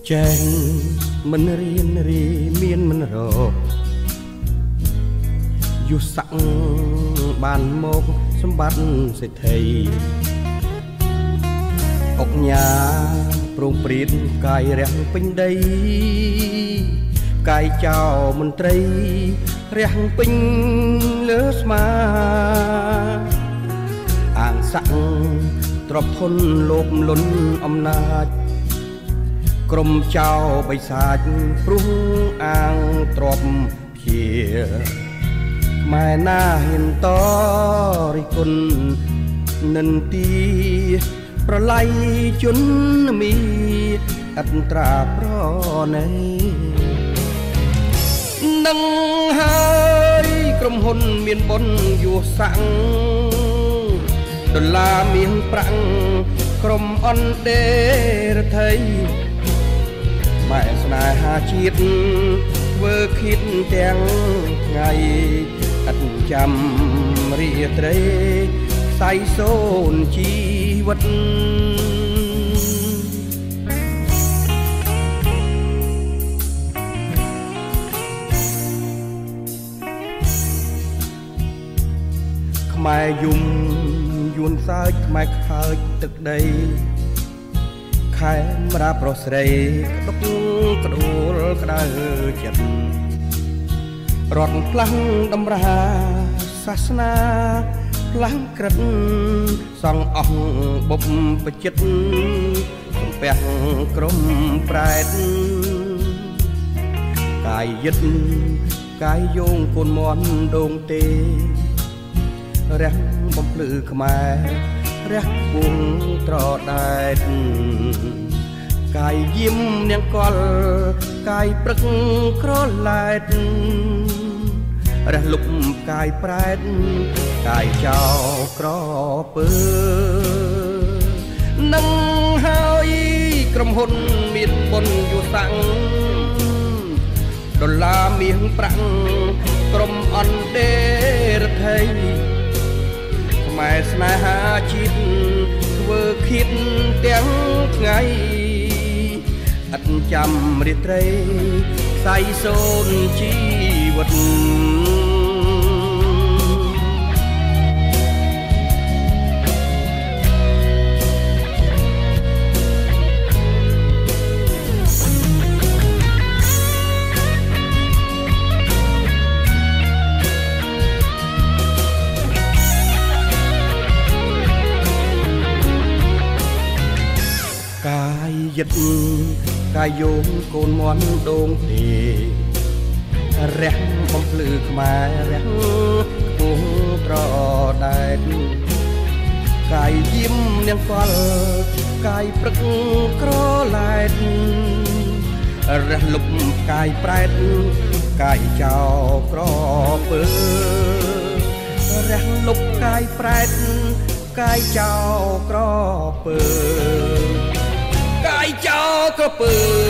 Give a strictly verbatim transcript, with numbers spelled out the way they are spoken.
ចេះមិនរៀនរីមានមិនរកយុស័កបានមកសម្បត្តិសេដ្ឋីអុកញ៉ាប្រងព្រៀនកាយរះពេញដីកាយចោមន្ត្រីរះពេញលើស្មាអាងសាក់ទ្របធនលោភលន់អំណាចក្រុមចៅបិសាចព្រោះអាងទ្របភាម៉ែណាហ៊ានតរិគុណនិនទីប្រឡ័យជនមីអត្រាប្រណីនឹងហើយក្រុមហ៊ុនមានបុណ្យយោសាំងដុល្លារមានប្រាក់ក្រុមអនដេរដ្ឋីម៉ែស្នេហាជាតិធ្វើគិតទាំងថ្ងៃអត់ចាំរាត្រីខ្សែសូនជីវិតខ្មែរយំយួនសើចខ្មែរខើចទឹកដីខែមរាប្រុសស្រីក្តុកក្ដួលក្តៅចិត្តរត់ផ្លាំងតម្រាសាសនាផ្លាំងក្រិតសង់អស់បុព្វចិត្តសំពះក្រុមប្រែតកាយយិតកាយយោងកូនមន់ដងទេរះបំភ្លឺខ្មែររះពុងត្រដែតកាយយាមនាងកលកាយព្រឹកក្រឡែតរះលុបកាយប្រែតកាយចោក្រពើនឹងហើយក្រុមហ៊ុនមានបុណ្យយុសាំងដុល្លារមាសប្រាក់ក្រុមអនដេរដ្ឋីខ្មែរស្នេហាជាតិធ្វើគិតទាំងថ្ងៃអត់ចាំរាត្រីខ្សែសូនជីវិតកាយយិតកាយយោងកូនមន់ដងទេរះបំភ្លឺខ្មែររះពុងត្រដែតកាយយាមនាងកលកាយព្រឹកក្រឡែតរះលុបកាយប្រែតកាយចោក្រពើរះលុបកាយប្រែតកាយចោក្រពើកាយចោក្រពើ